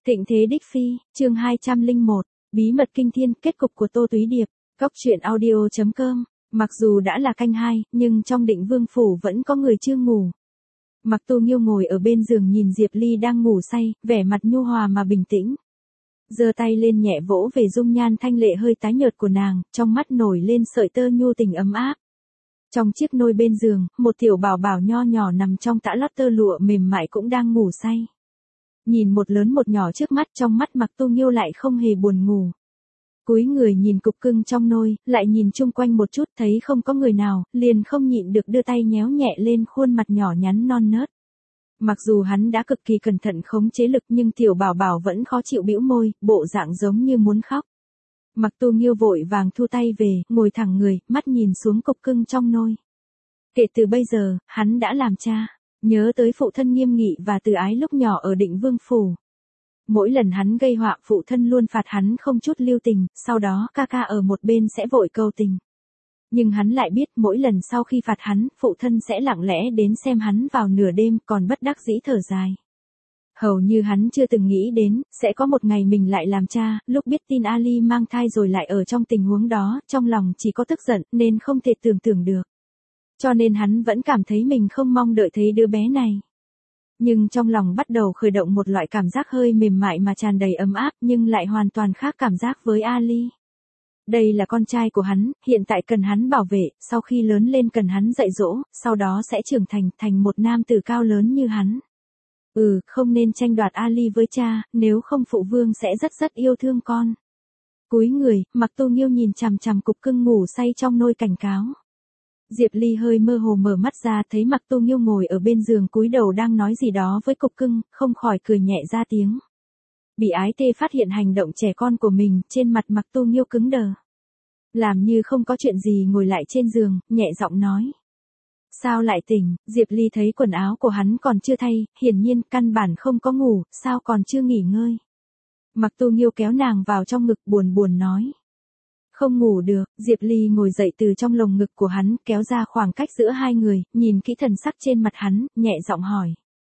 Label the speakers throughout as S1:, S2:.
S1: Thịnh thế đích phi, chương 201, bí mật kinh thiên, kết cục của Tô Túy Điệp, Cóc truyện audio.com, mặc dù đã là canh 2, nhưng trong Định Vương phủ vẫn có người chưa ngủ. Mặc Tu Nghiêu ngồi ở bên giường nhìn Diệp Ly đang ngủ say, vẻ mặt nhu hòa mà bình tĩnh. Giơ tay lên nhẹ vỗ về dung nhan thanh lệ hơi tái nhợt của nàng, trong mắt nổi lên sợi tơ nhu tình ấm áp. Trong chiếc nôi bên giường, một tiểu bảo bảo nho nhỏ nằm trong tã lót tơ lụa mềm mại cũng đang ngủ say. Nhìn một lớn một nhỏ trước mắt, trong mắt Mặc Tu Nghiêu lại không hề buồn ngủ. Cúi người nhìn cục cưng trong nôi, lại nhìn chung quanh một chút thấy không có người nào, liền không nhịn được đưa tay nhéo nhẹ lên khuôn mặt nhỏ nhắn non nớt. Mặc dù hắn đã cực kỳ cẩn thận khống chế lực nhưng tiểu bảo bảo vẫn khó chịu bĩu môi, bộ dạng giống như muốn khóc. Mặc Tu Nghiêu vội vàng thu tay về, ngồi thẳng người, mắt nhìn xuống cục cưng trong nôi. Kể từ bây giờ, hắn đã làm cha. Nhớ tới phụ thân nghiêm nghị và từ ái lúc nhỏ ở Định Vương phủ. Mỗi lần hắn gây họa phụ thân luôn phạt hắn không chút lưu tình, sau đó ca ca ở một bên sẽ vội cầu tình. Nhưng hắn lại biết mỗi lần sau khi phạt hắn, phụ thân sẽ lặng lẽ đến xem hắn vào nửa đêm còn bất đắc dĩ thở dài. Hầu như hắn chưa từng nghĩ đến, sẽ có một ngày mình lại làm cha, lúc biết tin Ali mang thai rồi lại ở trong tình huống đó, trong lòng chỉ có tức giận nên không thể tưởng tượng được. Cho nên hắn vẫn cảm thấy mình không mong đợi thấy đứa bé này. Nhưng trong lòng bắt đầu khởi động một loại cảm giác hơi mềm mại mà tràn đầy ấm áp nhưng lại hoàn toàn khác cảm giác với Ali. Đây là con trai của hắn, hiện tại cần hắn bảo vệ, sau khi lớn lên cần hắn dạy dỗ, sau đó sẽ trưởng thành một nam tử cao lớn như hắn. Không nên tranh đoạt Ali với cha, nếu không phụ vương sẽ rất yêu thương con. Cúi người, Mặc Tu Nghiêu nhìn chằm chằm cục cưng ngủ say trong nôi cảnh cáo. Diệp Ly hơi mơ hồ mở mắt ra thấy Mặc Tu Nghiêu ngồi ở bên giường cúi đầu đang nói gì đó với cục cưng, không khỏi cười nhẹ ra tiếng. Bị ái tê phát hiện hành động trẻ con của mình, trên mặt Mặc Tu Nghiêu cứng đờ. Làm như không có chuyện gì ngồi lại trên giường, nhẹ giọng nói. Sao lại tỉnh? Diệp Ly thấy quần áo của hắn còn chưa thay, hiển nhiên căn bản không có ngủ, sao còn chưa nghỉ ngơi. Mặc Tu Nghiêu kéo nàng vào trong ngực buồn nói. Không ngủ được, Diệp Ly ngồi dậy từ trong lồng ngực của hắn, kéo ra khoảng cách giữa hai người, nhìn kỹ thần sắc trên mặt hắn, nhẹ giọng hỏi.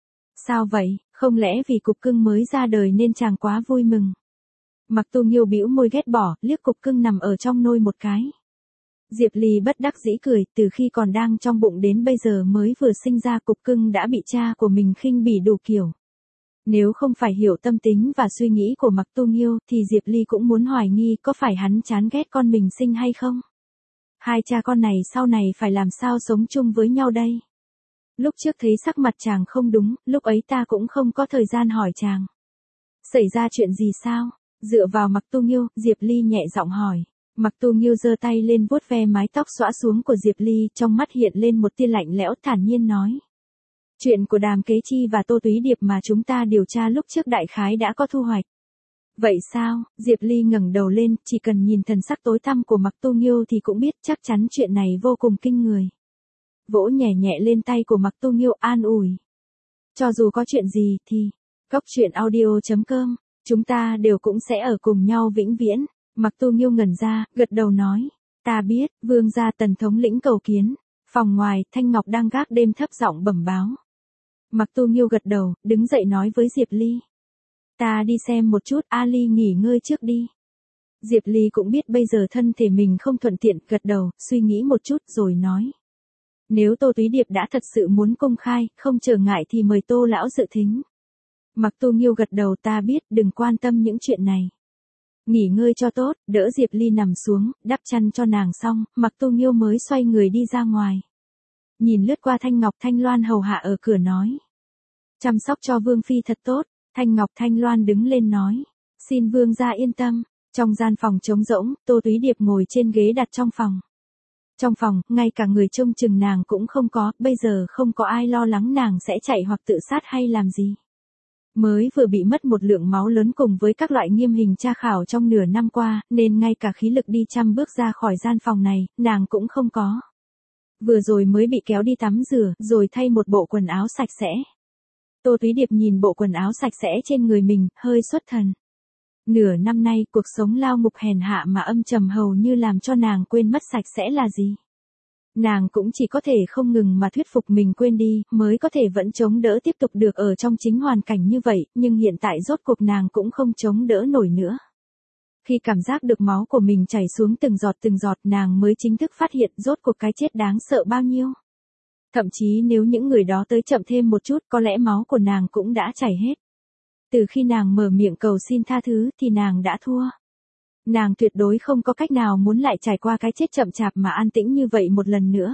S1: Sao vậy, không lẽ vì cục cưng mới ra đời nên chàng quá vui mừng? Mặc Tu Nghiêu bĩu môi ghét bỏ, liếc cục cưng nằm ở trong nôi một cái. Diệp Ly bất đắc dĩ cười, từ khi còn đang trong bụng đến bây giờ mới vừa sinh ra cục cưng đã bị cha của mình khinh bỉ đủ kiểu. Nếu không phải hiểu tâm tính và suy nghĩ của Mặc Tu Nghiêu thì Diệp Ly cũng muốn hoài nghi có phải hắn chán ghét con mình sinh hay không. Hai cha con này sau này phải làm sao sống chung với nhau đây. Lúc trước thấy sắc mặt chàng không đúng, lúc ấy ta cũng không có thời gian hỏi chàng. Xảy ra chuyện gì sao? Dựa vào Mặc Tu Nghiêu, Diệp Ly nhẹ giọng hỏi. Mặc Tu Nghiêu giơ tay lên vuốt ve mái tóc xõa xuống của Diệp Ly, trong mắt hiện lên một tia lạnh lẽo thản nhiên nói. Chuyện của Đàm Kế Chi và Tô Túy Điệp mà chúng ta điều tra lúc trước đại khái đã có thu hoạch. Vậy sao? Diệp Ly ngẩng đầu lên, chỉ cần nhìn thần sắc tối tăm của Mặc Tu Nghiêu thì cũng biết chắc chắn chuyện này vô cùng kinh người. Vỗ nhẹ nhẹ lên tay của Mặc Tu Nghiêu an ủi. Cho dù có chuyện gì thì, Cóc truyện audio.com, chúng ta đều cũng sẽ ở cùng nhau vĩnh viễn. Mặc Tu Nghiêu ngẩn ra, gật đầu nói. Ta biết, vương gia Tần thống lĩnh cầu kiến. Phòng ngoài, Thanh Ngọc đang gác đêm thấp giọng bẩm báo. Mặc Tu Nghiêu gật đầu, đứng dậy nói với Diệp Ly. Ta đi xem một chút, Ali nghỉ ngơi trước đi. Diệp Ly cũng biết bây giờ thân thể mình không thuận tiện, gật đầu, suy nghĩ một chút rồi nói. Nếu Tô Túy Điệp đã thật sự muốn công khai, không trở ngại thì mời Tô lão dự thính. Mặc Tu Nghiêu gật đầu, ta biết, đừng quan tâm những chuyện này. Nghỉ ngơi cho tốt, đỡ Diệp Ly nằm xuống, đắp chăn cho nàng xong, Mặc Tu Nghiêu mới xoay người đi ra ngoài. Nhìn lướt qua Thanh Ngọc Thanh Loan hầu hạ ở cửa nói. Chăm sóc cho Vương Phi thật tốt, Thanh Ngọc Thanh Loan đứng lên nói. Xin Vương gia yên tâm. Trong gian phòng trống rỗng, Tô Túy Điệp ngồi trên ghế đặt trong phòng. Trong phòng, ngay cả người trông chừng nàng cũng không có, bây giờ không có ai lo lắng nàng sẽ chạy hoặc tự sát hay làm gì. Mới vừa bị mất một lượng máu lớn cùng với các loại nghiêm hình tra khảo trong nửa năm qua, nên ngay cả khí lực đi 100 bước ra khỏi gian phòng này, nàng cũng không có. Vừa rồi mới bị kéo đi tắm rửa, rồi thay một bộ quần áo sạch sẽ. Tô Túy Điệp nhìn bộ quần áo sạch sẽ trên người mình, hơi xuất thần. Nửa năm nay, cuộc sống lao ngục hèn hạ mà âm trầm hầu như làm cho nàng quên mất sạch sẽ là gì. Nàng cũng chỉ có thể không ngừng mà thuyết phục mình quên đi, mới có thể vẫn chống đỡ tiếp tục được ở trong chính hoàn cảnh như vậy, nhưng hiện tại rốt cuộc nàng cũng không chống đỡ nổi nữa. Khi cảm giác được máu của mình chảy xuống từng giọt nàng mới chính thức phát hiện rốt cuộc cái chết đáng sợ bao nhiêu. Thậm chí nếu những người đó tới chậm thêm một chút có lẽ máu của nàng cũng đã chảy hết. Từ khi nàng mở miệng cầu xin tha thứ thì nàng đã thua. Nàng tuyệt đối không có cách nào muốn lại trải qua cái chết chậm chạp mà an tĩnh như vậy một lần nữa.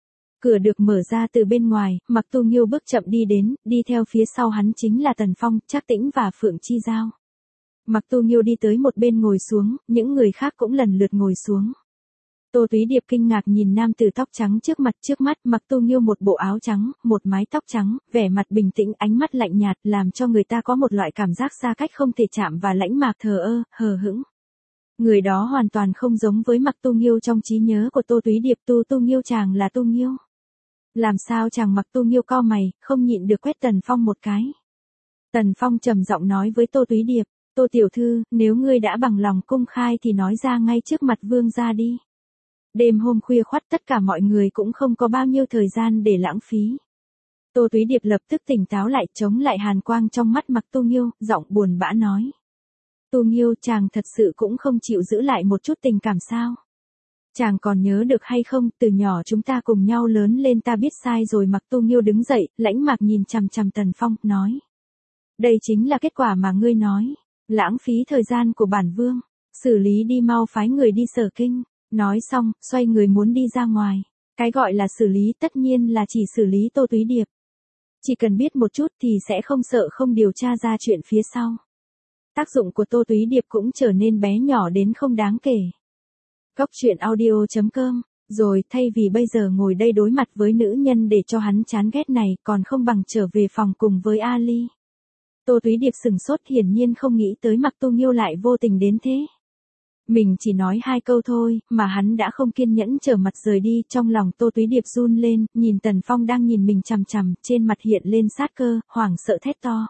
S1: Cửa được mở ra từ bên ngoài, Mạc Tu Nghiêu bước chậm đi đến, đi theo phía sau hắn chính là Tần Phong, Trác Tĩnh và Phượng Chi Giao. Mạc Tu Nghiêu đi tới một bên ngồi xuống, những người khác cũng lần lượt ngồi xuống. Tô Túy Điệp kinh ngạc nhìn nam tử tóc trắng trước mắt Mạc Tu Nghiêu một bộ áo trắng, một mái tóc trắng, vẻ mặt bình tĩnh, ánh mắt lạnh nhạt, làm cho người ta có một loại cảm giác xa cách không thể chạm và lãnh mạc thờ ơ, hờ hững. Người đó hoàn toàn không giống với Mạc Tu Nghiêu trong trí nhớ của Tô Túy Điệp. Tu Nghiêu chàng là Tu Nghiêu. Làm sao chàng? Mạc Tu Nghiêu cau mày, không nhịn được quét Tần Phong một cái. Tần Phong trầm giọng nói với Tô Túy Điệp, Tô tiểu thư, nếu ngươi đã bằng lòng công khai thì nói ra ngay trước mặt vương gia đi. Đêm hôm khuya khoắt tất cả mọi người cũng không có bao nhiêu thời gian để lãng phí. Tô Túy Điệp lập tức tỉnh táo lại, chống lại hàn quang trong mắt Mạc Tu Nghiêu, giọng buồn bã nói. Tu Nghiêu, chàng thật sự cũng không chịu giữ lại một chút tình cảm sao? Chàng còn nhớ được hay không, từ nhỏ chúng ta cùng nhau lớn lên, ta biết sai rồi. Mạc Tu Nghiêu đứng dậy, lãnh mạc nhìn chằm chằm Tần Phong, nói. Đây chính là kết quả mà ngươi nói. Lãng phí thời gian của bản vương. Xử lý đi, mau phái người đi Sở Kinh. Nói xong, xoay người muốn đi ra ngoài. Cái gọi là xử lý tất nhiên là chỉ xử lý Tô Túy Điệp. Chỉ cần biết một chút thì sẽ không sợ không điều tra ra chuyện phía sau. Tác dụng của Tô Túy Điệp cũng trở nên bé nhỏ đến không đáng kể. Góc truyện audio.com. Rồi, thay vì bây giờ ngồi đây đối mặt với nữ nhân để cho hắn chán ghét này, còn không bằng trở về phòng cùng với Ali. Tô Túy Điệp sừng sốt, hiển nhiên không nghĩ tới Mạc Tu Nghiêu lại vô tình đến thế. Mình chỉ nói 2 câu thôi, mà hắn đã không kiên nhẫn trở mặt rời đi. Trong lòng Tô Túy Điệp run lên, nhìn Tần Phong đang nhìn mình chằm chằm, trên mặt hiện lên sát cơ, hoảng sợ thét to.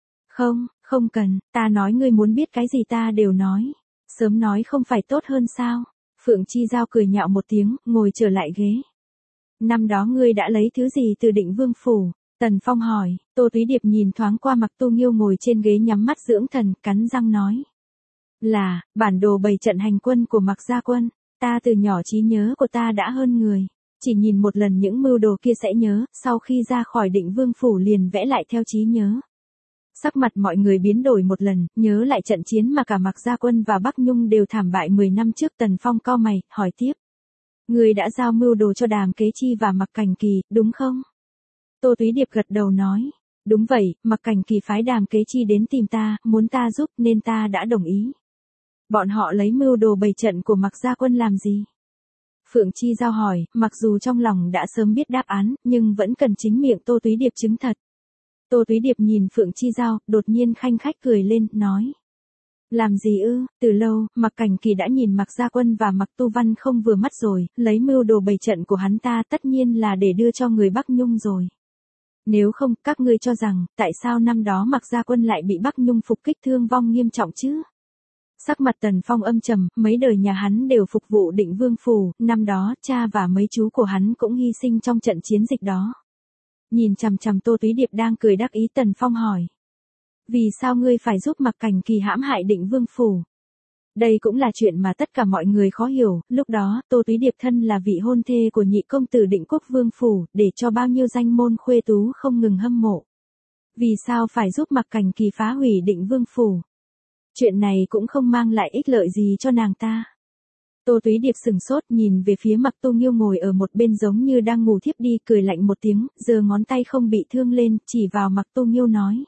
S1: Không cần, ta nói ngươi muốn biết cái gì ta đều nói. Sớm nói không phải tốt hơn sao? Phượng Chi Giao cười nhạo một tiếng, ngồi trở lại ghế. Năm đó ngươi đã lấy thứ gì từ Định Vương phủ? Tần Phong hỏi. Tô Túy Điệp nhìn thoáng qua Mạc Tu Nghiêu ngồi trên ghế nhắm mắt dưỡng thần, cắn răng nói. Là, bản đồ bày trận hành quân của Mạc gia quân. Ta từ nhỏ trí nhớ của ta đã hơn người. Chỉ nhìn một lần những mưu đồ kia sẽ nhớ, sau khi ra khỏi Định Vương phủ liền vẽ lại theo trí nhớ. Sắc mặt mọi người biến đổi một lần, nhớ lại trận chiến mà cả Mạc gia quân và Bắc Nhung đều thảm bại 10 năm trước. Tần Phong cau mày, hỏi tiếp. Người đã giao mưu đồ cho Đàm Kế Chi và Mạc Cảnh Kỳ, đúng không? Tô Túy Điệp gật đầu nói. Đúng vậy, Mạc Cảnh Kỳ phái Đàm Kế Chi đến tìm ta, muốn ta giúp nên ta đã đồng ý. Bọn họ lấy mưu đồ bày trận của Mạc gia quân làm gì? Phượng Chi Giao hỏi, mặc dù trong lòng đã sớm biết đáp án, nhưng vẫn cần chính miệng Tô Túy Điệp chứng thật. Tô Túy Điệp nhìn Phượng Chi Giao, đột nhiên khanh khách cười lên, nói. Làm gì ư? Từ lâu, Mạc Cảnh Kỳ đã nhìn Mạc gia quân và Mạc Tu Văn không vừa mắt rồi, lấy mưu đồ bày trận của hắn ta tất nhiên là để đưa cho người Bắc Nhung rồi. Nếu không, các ngươi cho rằng, tại sao năm đó Mạc gia quân lại bị Bắc Nhung phục kích thương vong nghiêm trọng chứ? Sắc mặt Tần Phong âm trầm, mấy đời nhà hắn đều phục vụ Định Vương phủ, năm đó, cha và mấy chú của hắn cũng hy sinh trong trận chiến dịch đó. Nhìn chằm chằm Tô Túy Điệp đang cười đắc ý, Tần Phong hỏi. Vì sao ngươi phải giúp Mạc Cảnh Kỳ hãm hại Định Vương phủ? Đây cũng là chuyện mà tất cả mọi người khó hiểu, lúc đó, Tô Túy Điệp thân là vị hôn thê của nhị công tử Định Quốc Vương phủ, để cho bao nhiêu danh môn khuê tú không ngừng hâm mộ. Vì sao phải giúp Mạc Cảnh Kỳ phá hủy Định Vương phủ? Chuyện này cũng không mang lại ích lợi gì cho nàng ta. Tô Túy Điệp sừng sốt nhìn về phía Mạc Tu Nghiêu ngồi ở một bên giống như đang ngủ thiếp đi, cười lạnh một tiếng, giơ ngón tay không bị thương lên, chỉ vào Mạc Tu Nghiêu nói.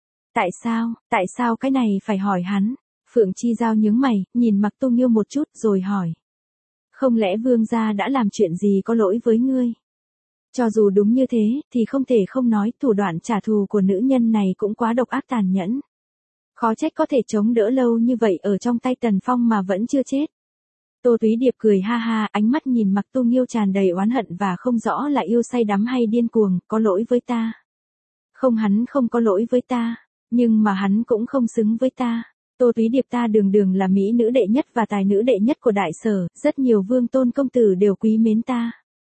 S1: Tại sao cái này phải hỏi hắn? Phượng Chi Giao nhướng mày, nhìn Mạc Tu Nghiêu một chút rồi hỏi. Không lẽ vương gia đã làm chuyện gì có lỗi với ngươi? Cho dù đúng như thế, thì không thể không nói thủ đoạn trả thù của nữ nhân này cũng quá độc ác tàn nhẫn. Khó trách có thể chống đỡ lâu như vậy ở trong tay Tần Phong mà vẫn chưa chết. Tô Túy Điệp cười ha ha, ánh mắt nhìn Mạc Tu Nghiêu tràn đầy oán hận và không rõ là yêu say đắm hay điên cuồng, có lỗi với ta. Không, hắn không có lỗi với ta, nhưng mà hắn cũng không xứng với ta. Tô Túy Điệp ta đường đường là mỹ nữ đệ nhất và tài nữ đệ nhất của đại sở, rất nhiều vương tôn công tử đều quý mến ta.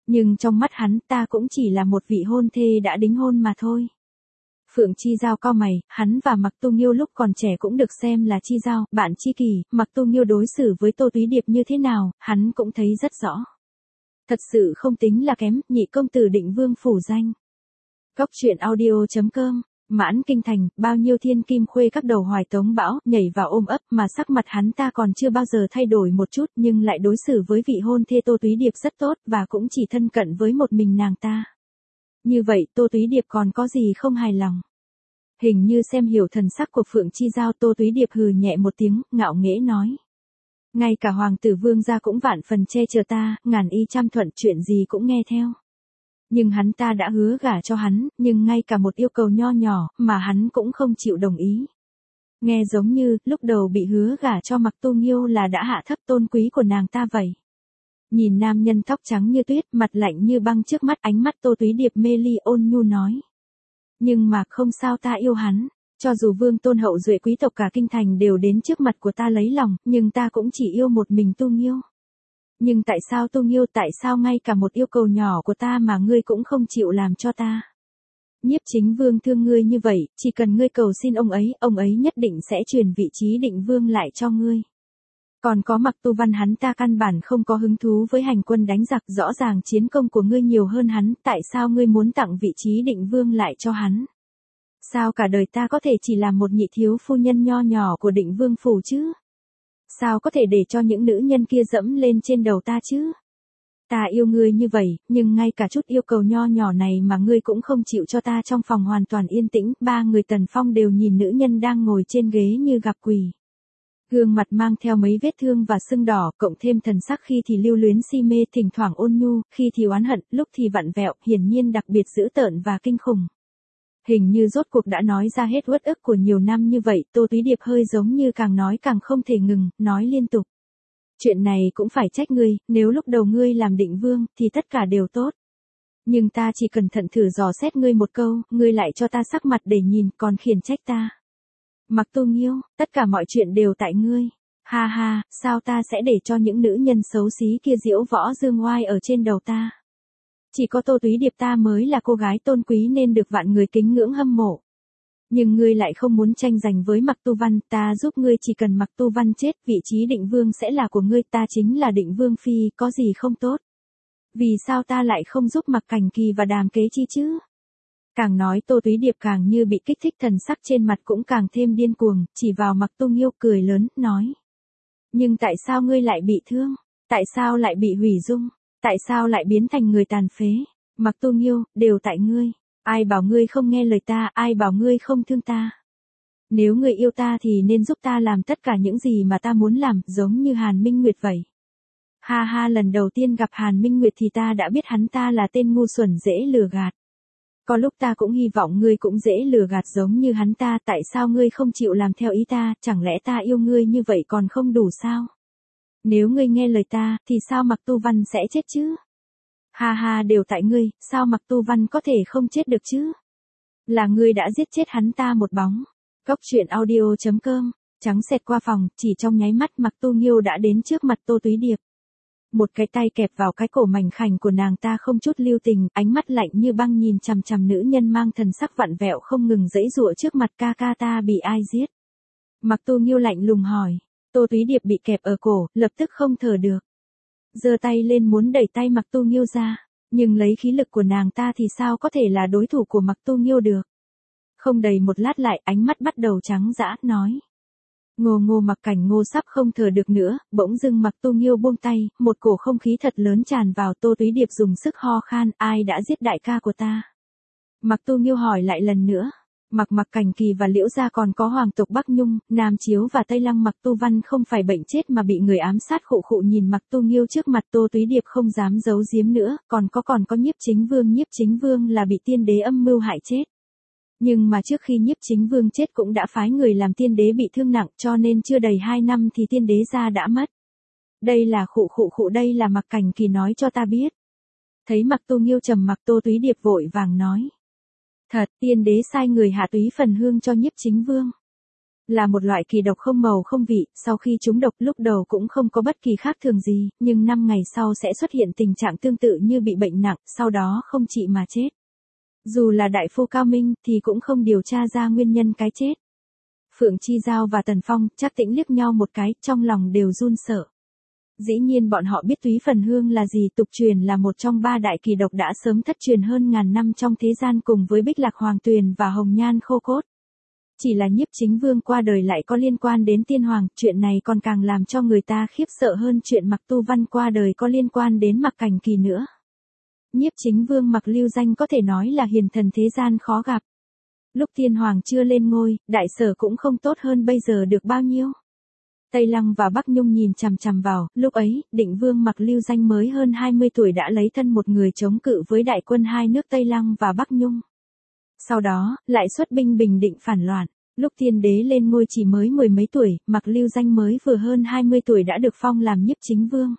S1: Nhưng trong mắt hắn ta cũng chỉ là một vị hôn thê đã đính hôn mà thôi. Phượng Chi Giao cau mày, hắn và Mạc Tu Nghiêu lúc còn trẻ cũng được xem là chi giao, bạn tri kỷ, Mạc Tu Nghiêu đối xử với Tô Túy Điệp như thế nào, hắn cũng thấy rất rõ. Thật sự không tính là kém, nhị công tử Định Vương phủ danh. Góc truyện audio.com, mãn kinh thành, bao nhiêu thiên kim khuê các đầu hoài tống bão, nhảy vào ôm ấp mà sắc mặt hắn ta còn chưa bao giờ thay đổi một chút nhưng lại đối xử với vị hôn thê Tô Túy Điệp rất tốt và cũng chỉ thân cận với một mình nàng ta. Như vậy Tô Túy Điệp còn có gì không hài lòng? Hình như xem hiểu thần sắc của Phượng Chi Giao, Tô Túy Điệp hừ nhẹ một tiếng, ngạo nghễ nói. Ngay cả hoàng tử vương gia cũng vạn phần che chở ta, ngàn y trăm thuận, chuyện gì cũng nghe theo. Nhưng hắn ta đã hứa gả cho hắn, nhưng ngay cả một yêu cầu nho nhỏ mà hắn cũng không chịu đồng ý. Nghe giống như lúc đầu bị hứa gả cho Mạc Tu Nghiêu là đã hạ thấp tôn quý của nàng ta vậy. Nhìn nam nhân tóc trắng như tuyết, mặt lạnh như băng trước mắt, ánh mắt Tô Túy Điệp mê ly ôn nhu nói. Nhưng mà không sao, ta yêu hắn, cho dù vương tôn hậu duệ quý tộc cả kinh thành đều đến trước mặt của ta lấy lòng, nhưng ta cũng chỉ yêu một mình Tu Nghiêu. Nhưng tại sao Tu Nghiêu, tại sao ngay cả một yêu cầu nhỏ của ta mà ngươi cũng không chịu làm cho ta? Nhiếp Chính Vương thương ngươi như vậy, chỉ cần ngươi cầu xin ông ấy nhất định sẽ truyền vị trí định vương lại cho ngươi. Còn có Mạc Tu Văn, hắn ta căn bản không có hứng thú với hành quân đánh giặc, rõ ràng chiến công của ngươi nhiều hơn hắn, tại sao ngươi muốn tặng vị trí định vương lại cho hắn? Sao cả đời ta có thể chỉ làm một nhị thiếu phu nhân nho nhỏ của định vương phủ chứ? Sao có thể để cho những nữ nhân kia dẫm lên trên đầu ta chứ? Ta yêu ngươi như vậy, nhưng ngay cả chút yêu cầu nho nhỏ này mà ngươi cũng không chịu cho ta. Trong phòng hoàn toàn yên tĩnh, ba người Tần Phong đều nhìn nữ nhân đang ngồi trên ghế như gặp quỷ. Gương mặt mang theo mấy vết thương và sưng đỏ, cộng thêm thần sắc khi thì lưu luyến si mê, thỉnh thoảng ôn nhu, khi thì oán hận, lúc thì vặn vẹo, hiển nhiên đặc biệt dữ tợn và kinh khủng. Hình như rốt cuộc đã nói ra hết uất ức của nhiều năm như vậy, Tô Túy Điệp hơi giống như càng nói càng không thể ngừng, nói liên tục. Chuyện này cũng phải trách ngươi, nếu lúc đầu ngươi làm định vương, thì tất cả đều tốt. Nhưng ta chỉ cẩn thận thử dò xét ngươi một câu, ngươi lại cho ta sắc mặt để nhìn, còn khiển trách ta. Mạc Tu Nghiêu, tất cả mọi chuyện đều tại ngươi. Ha ha, sao ta sẽ để cho những nữ nhân xấu xí kia diễu võ dương oai ở trên đầu ta? Chỉ có Tô Túy Điệp ta mới là cô gái tôn quý nên được vạn người kính ngưỡng hâm mộ. Nhưng ngươi lại không muốn tranh giành với Mạc Tu Văn, ta giúp ngươi, chỉ cần Mạc Tu Văn chết, vị trí định vương sẽ là của ngươi, ta chính là định vương phi, có gì không tốt? Vì sao ta lại không giúp Mạc Cảnh Kỳ và Đàm Kế Chi chứ? Càng nói Tô Túy Điệp càng như bị kích thích, thần sắc trên mặt cũng càng thêm điên cuồng, chỉ vào Mạc Tu Nghiêu cười lớn, nói. Nhưng tại sao ngươi lại bị thương? Tại sao lại bị hủy dung? Tại sao lại biến thành người tàn phế? Mạc Tu Nghiêu, đều tại ngươi. Ai bảo ngươi không nghe lời ta, ai bảo ngươi không thương ta? Nếu ngươi yêu ta thì nên giúp ta làm tất cả những gì mà ta muốn làm, giống như Hàn Minh Nguyệt vậy. Ha ha, lần đầu tiên gặp Hàn Minh Nguyệt thì ta đã biết hắn ta là tên ngu xuẩn dễ lừa gạt. Có lúc ta cũng hy vọng ngươi cũng dễ lừa gạt giống như hắn ta, tại sao ngươi không chịu làm theo ý ta, chẳng lẽ ta yêu ngươi như vậy còn không đủ sao? Nếu ngươi nghe lời ta, thì sao Mạc Tu Văn sẽ chết chứ? Ha ha, đều tại ngươi, sao Mạc Tu Văn có thể không chết được chứ? Là ngươi đã giết chết hắn ta một bóng. Góc truyện audio.com, trắng xẹt qua phòng, chỉ trong nháy mắt Mạc Tu Nghiêu đã đến trước mặt Tô Túy Điệp. Một cái tay kẹp vào cái cổ mảnh khảnh của nàng ta không chút lưu tình, ánh mắt lạnh như băng nhìn chằm chằm nữ nhân mang thần sắc vặn vẹo không ngừng giãy giụa trước mặt. Ca ca, ta bị ai giết? Mạc Tu Nghiêu lạnh lùng hỏi. Tô Túy Điệp bị kẹp ở cổ, lập tức không thở được. Giơ tay lên muốn đẩy tay Mạc Tu Nghiêu ra, nhưng lấy khí lực của nàng ta thì sao có thể là đối thủ của Mạc Tu Nghiêu được. Không đầy một lát lại, ánh mắt bắt đầu trắng dã, nói. Ngô Ngô. Mạc Cảnh Ngô sắp không thở được nữa, bỗng dưng Mạc Tu Nghiêu buông tay, một cổ không khí thật lớn tràn vào. Tô Túy Điệp dùng sức ho khan, ai đã giết đại ca của ta? Mạc Tu Nghiêu hỏi lại lần nữa. Mạc Cảnh Kỳ và Liễu gia, còn có hoàng tộc Bắc Nhung, Nam Chiếu và Tây Lăng. Mạc Tu Văn không phải bệnh chết mà bị người ám sát. Khụ khụ nhìn Mạc Tu Nghiêu trước mặt, Tô Túy Điệp không dám giấu giếm nữa, còn có Nhiếp Chính Vương. Nhiếp Chính Vương là bị tiên đế âm mưu hại chết. Nhưng mà trước khi Nhiếp Chính Vương chết cũng đã phái người làm tiên đế bị thương nặng, cho nên chưa đầy 2 năm thì tiên đế gia đã mất. Đây là khụ, đây là Mạc Cảnh Kỳ nói cho ta biết. Thấy Mạc Tu Nghiêu trầm mặc, Tô Túy Điệp vội vàng nói. Thật, tiên đế sai người hạ túy phần hương cho Nhiếp Chính Vương. Là một loại kỳ độc không màu không vị, sau khi trúng độc lúc đầu cũng không có bất kỳ khác thường gì, nhưng 5 ngày sau sẽ xuất hiện tình trạng tương tự như bị bệnh nặng, sau đó không trị mà chết. Dù là đại phu cao minh thì cũng không điều tra ra nguyên nhân cái chết. Phượng Chi Giao và Tần Phong, Trác Tĩnh liếc nhau một cái, trong lòng đều run sợ. Dĩ nhiên bọn họ biết túy phần hương là gì, tục truyền là một trong 3 đại kỳ độc đã sớm thất truyền hơn ngàn năm trong thế gian cùng với Bích Lạc Hoàng Tuyền và Hồng Nhan Khô Cốt. Chỉ là Nhiếp Chính Vương qua đời lại có liên quan đến tiên hoàng, chuyện này còn càng làm cho người ta khiếp sợ hơn chuyện Mạc Tu Văn qua đời có liên quan đến Mạc Cảnh Kỳ nữa. Nhiếp Chính Vương Mạc Lưu Danh có thể nói là hiền thần thế gian khó gặp. Lúc tiên hoàng chưa lên ngôi, đại sở cũng không tốt hơn bây giờ được bao nhiêu. Tây Lăng và Bắc Nhung nhìn chằm chằm vào, lúc ấy, Định Vương Mạc Lưu Danh mới hơn 20 tuổi đã lấy thân một người chống cự với đại quân hai nước Tây Lăng và Bắc Nhung. Sau đó, lại xuất binh bình định phản loạn. Lúc tiên đế lên ngôi chỉ mới 10 mấy tuổi, Mạc Lưu Danh mới vừa hơn 20 tuổi đã được phong làm Nhiếp Chính Vương.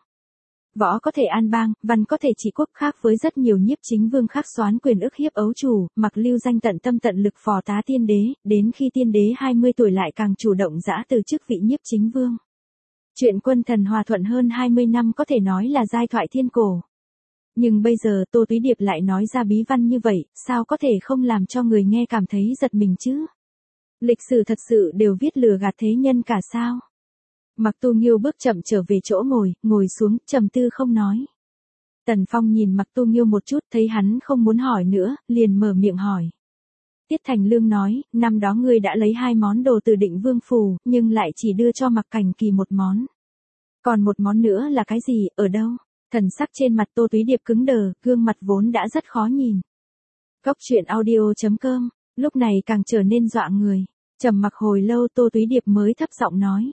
S1: Võ có thể an bang, văn có thể trị quốc, khác với rất nhiều nhiếp chính vương khác soán quyền ức hiếp ấu chủ, Mạc Lưu Danh tận tâm tận lực phò tá tiên đế, đến khi tiên đế 20 tuổi lại càng chủ động giã từ chức vị nhiếp chính vương. Chuyện quân thần hòa thuận hơn 20 năm có thể nói là giai thoại thiên cổ. Nhưng bây giờ Tô Túy Điệp lại nói ra bí văn như vậy, sao có thể không làm cho người nghe cảm thấy giật mình chứ? Lịch sử thật sự đều viết lừa gạt thế nhân cả sao? Mạc Tu Nghiêu bước chậm trở về chỗ ngồi xuống, trầm tư không nói. Tần Phong nhìn Mạc Tu Nghiêu một chút, thấy hắn không muốn hỏi nữa, liền mở miệng hỏi. Tiết Thành Lương nói, năm đó ngươi đã lấy 2 món đồ từ Định Vương phủ, nhưng lại chỉ đưa cho Mạc Cảnh Kỳ 1 món. Còn 1 món nữa là cái gì, ở đâu? Thần sắc trên mặt Tô Túy Điệp cứng đờ, gương mặt vốn đã rất khó nhìn. Cốc truyện audio.com, lúc này càng trở nên dọa người. Trầm mặc hồi lâu Tô Túy Điệp mới thấp giọng nói.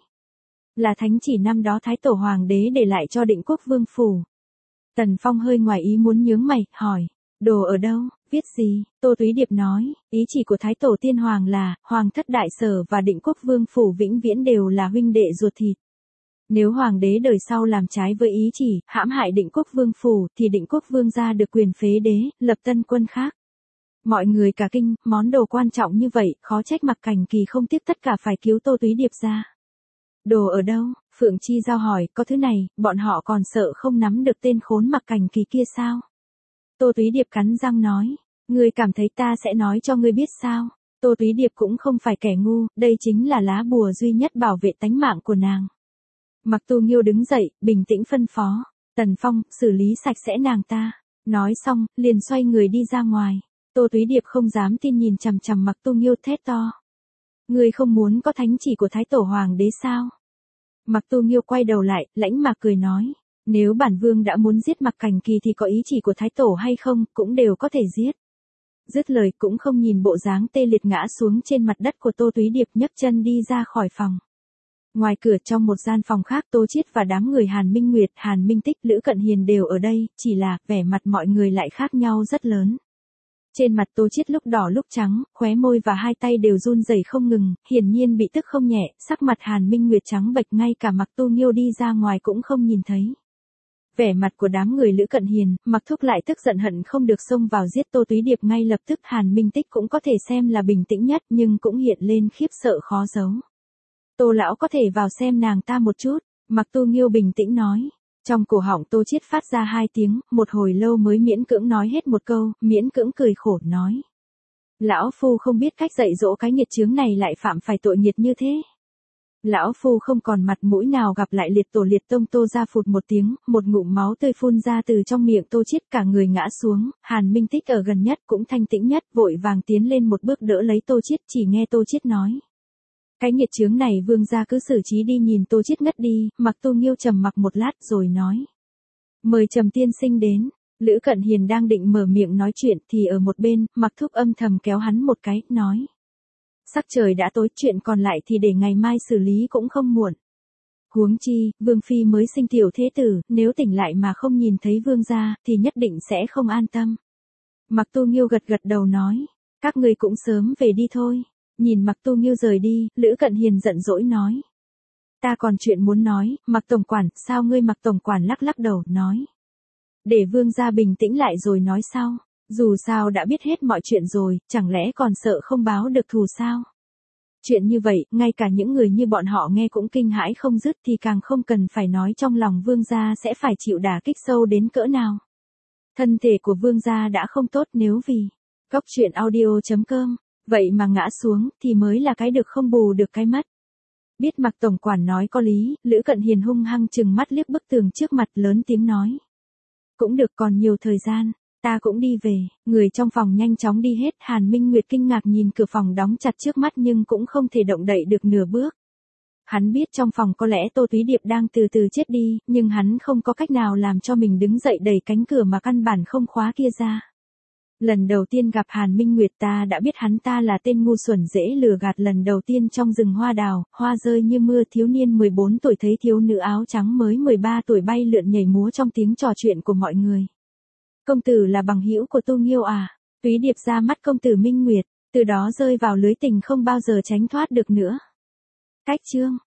S1: Là thánh chỉ năm đó Thái Tổ Hoàng đế để lại cho Định Quốc Vương phủ. Tần Phong hơi ngoài ý muốn nhướng mày, hỏi, đồ ở đâu, viết gì? Tô Túy Điệp nói, ý chỉ của Thái Tổ Tiên Hoàng là, Hoàng thất Đại Sở và Định Quốc Vương phủ vĩnh viễn đều là huynh đệ ruột thịt. Nếu Hoàng đế đời sau làm trái với ý chỉ, hãm hại Định Quốc Vương phủ, thì Định Quốc Vương gia được quyền phế đế, lập tân quân khác. Mọi người cả kinh, món đồ quan trọng như vậy, khó trách Mạc Cảnh Kỳ không tiếc tất cả phải cứu Tô Túy Điệp ra. Đồ ở đâu? Phượng Chi Giao hỏi, có thứ này, bọn họ còn sợ không nắm được tên khốn Mạc Cảnh Kỳ kia sao? Tô Túy Điệp cắn răng nói, ngươi cảm thấy ta sẽ nói cho ngươi biết sao? Tô Túy Điệp cũng không phải kẻ ngu, đây chính là lá bùa duy nhất bảo vệ tánh mạng của nàng. Mạc Tu Nghiêu đứng dậy, bình tĩnh phân phó, Tần Phong, xử lý sạch sẽ nàng ta. Nói xong, liền xoay người đi ra ngoài. Tô Túy Điệp không dám tin nhìn chằm chằm Mạc Tu Nghiêu thét to. Ngươi không muốn có thánh chỉ của Thái Tổ Hoàng đế sao? Mạc Tu Nghiêu quay đầu lại, lãnh mạc cười nói. Nếu bản vương đã muốn giết Mạc Cảnh Kỳ thì có ý chỉ của Thái Tổ hay không, cũng đều có thể giết. Dứt lời cũng không nhìn bộ dáng tê liệt ngã xuống trên mặt đất của Tô Túy Điệp, nhấc chân đi ra khỏi phòng. Ngoài cửa trong một gian phòng khác Tô Chiết và đám người Hàn Minh Nguyệt, Hàn Minh Tích, Lữ Cận Hiền đều ở đây, chỉ là vẻ mặt mọi người lại khác nhau rất lớn. Trên mặt Tô Chiết lúc đỏ lúc trắng, khóe môi và hai tay đều run rẩy không ngừng, hiển nhiên bị tức không nhẹ, sắc mặt Hàn Minh Nguyệt trắng bệch, ngay cả Mạc Tu Nghiêu đi ra ngoài cũng không nhìn thấy. Vẻ mặt của đám người Lữ Cận Hiền, Mạc Thúc lại tức giận hận không được xông vào giết Tô Túy Điệp ngay lập tức. Hàn Minh Tích cũng có thể xem là bình tĩnh nhất nhưng cũng hiện lên khiếp sợ khó giấu. Tô lão có thể vào xem nàng ta một chút, Mạc Tu Nghiêu bình tĩnh nói. Trong cổ họng Tô Chiết phát ra 2 tiếng, một hồi lâu mới miễn cưỡng nói hết một câu, miễn cưỡng cười khổ nói. Lão Phu không biết cách dạy dỗ cái nghiệt chướng này lại phạm phải tội nghiệt như thế. Lão Phu không còn mặt mũi nào gặp lại liệt tổ liệt tông. Tô ra phụt một tiếng, một ngụm máu tươi phun ra từ trong miệng Tô Chiết, cả người ngã xuống. Hàn Minh Tích ở gần nhất cũng thanh tĩnh nhất, vội vàng tiến lên một bước đỡ lấy Tô Chiết, chỉ nghe Tô Chiết nói. Cái nghiệt chướng này vương gia cứ xử trí đi. Nhìn Tô Chiết ngất đi, Mạc Tu Nghiêu trầm mặc một lát rồi nói. Mời Trầm tiên sinh đến. Lữ Cận Hiền đang định mở miệng nói chuyện thì ở một bên, Mạc Thúc âm thầm kéo hắn một cái, nói. Sắc trời đã tối, chuyện còn lại thì để ngày mai xử lý cũng không muộn. Huống chi, Vương Phi mới sinh tiểu thế tử, nếu tỉnh lại mà không nhìn thấy vương gia, thì nhất định sẽ không an tâm. Mạc Tu Nghiêu gật gật đầu nói. Các ngươi cũng sớm về đi thôi. Nhìn Mạc Tu Nghiêu rời đi, Lữ Cận Hiền giận dỗi nói. Ta còn chuyện muốn nói, Mạc Tổng Quản, sao ngươi? Mạc Tổng Quản lắc lắc đầu, nói. Để vương gia bình tĩnh lại rồi nói sau, dù sao đã biết hết mọi chuyện rồi, chẳng lẽ còn sợ không báo được thù sao? Chuyện như vậy, ngay cả những người như bọn họ nghe cũng kinh hãi không dứt thì càng không cần phải nói trong lòng vương gia sẽ phải chịu đả kích sâu đến cỡ nào. Thân thể của vương gia đã không tốt nếu vì Cóc truyện audio.com, vậy mà ngã xuống thì mới là cái được không bù được cái mất. Biết Mạc tổng quản nói có lý, Lữ Cận Hiền hung hăng chừng mắt liếc bức tường trước mặt lớn tiếng nói. Cũng được, còn nhiều thời gian, ta cũng đi về. Người trong phòng nhanh chóng đi hết. Hàn Minh Nguyệt kinh ngạc nhìn cửa phòng đóng chặt trước mắt nhưng cũng không thể động đậy được nửa bước. Hắn biết trong phòng có lẽ Tô Túy Điệp đang từ từ chết đi, nhưng hắn không có cách nào làm cho mình đứng dậy đẩy cánh cửa mà căn bản không khóa kia ra. Lần đầu tiên gặp Hàn Minh Nguyệt ta đã biết hắn ta là tên ngu xuẩn dễ lừa gạt. Lần đầu tiên trong rừng hoa đào, hoa rơi như mưa, thiếu niên 14 tuổi thấy thiếu nữ áo trắng mới 13 tuổi bay lượn nhảy múa trong tiếng trò chuyện của mọi người. Công tử là bằng hữu của Tu Nghiêu à? Túy Điệp ra mắt công tử Minh Nguyệt, từ đó rơi vào lưới tình không bao giờ tránh thoát được nữa. Cách chương